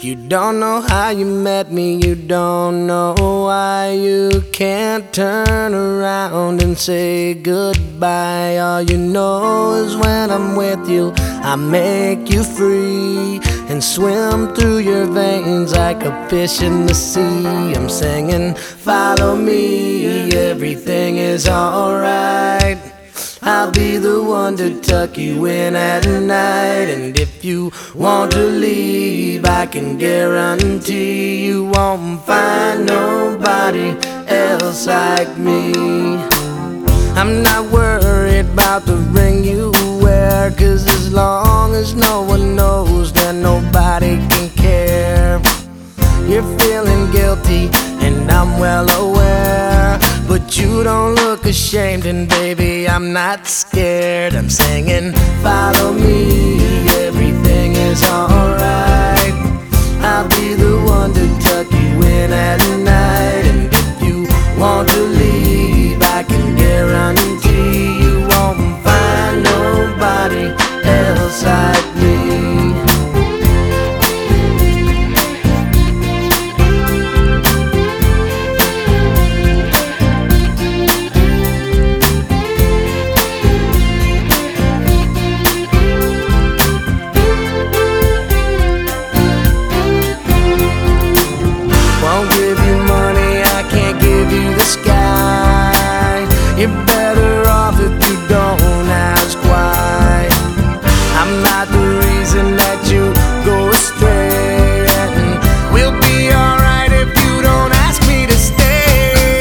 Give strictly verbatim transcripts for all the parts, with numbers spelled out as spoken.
You don't know how you met me, you don't know why you can't turn around and say goodbye. All you know is when I'm with you, I make you free and swim through your veins like a fish in the sea. I'm singing, follow me, everything is alright. I'll be the one to tuck you in at night. And if you want to leave, I can guarantee you won't find nobody else like me. I'm not worried about the ring you wear, 'cause as long as no one knows, then nobody can care. You're feeling guilty and I'm well aware, but you don't look ashamed, and baby, I'm not scared. I'm singing, follow me, everything is alright. I'll be the one to tuck you in at night. And if you want to leave, I can guarantee you won't find nobody else like me. Won't give you money, I can't give you the sky. You're better off if you don't ask why. I'm not the reason that you go astray, and we'll be alright if you don't ask me to stay.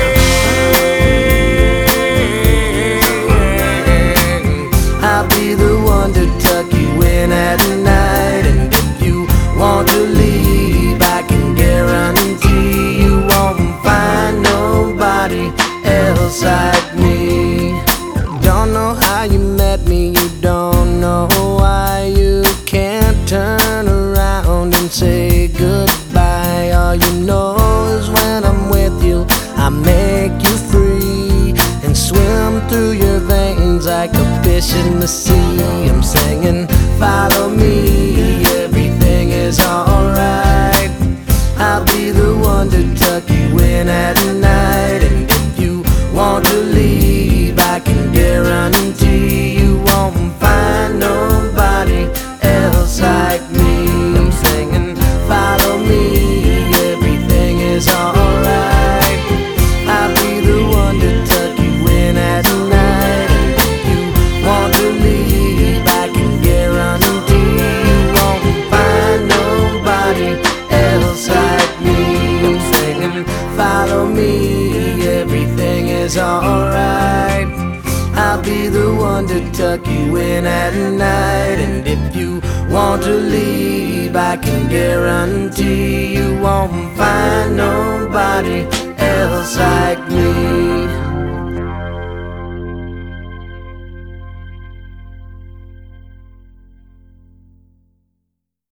I'll be the one to tuck you in at night. And if you want to leave, I can guarantee you won't find nobody else like me. Don't know how you met me, you don't know why you can't turn around and say goodbye. All you know is when I'm with you, I make you free and swim through your veins like a fish in the sea. I'm singing, follow me, everything is alright. I'll be the one to tuck you in at night. And if you want to leave, I can guarantee you won't find nobody else like me. I'm singing, follow me, everything is alright. I'll be the one to tuck you in at night. And if you want to leave, I can guarantee you won't find nobody else like me. I'm singing, follow me, everything is alright. I'll be the one to tuck you in at night. And if you want to leave, I can guarantee you won't find nobody else like me.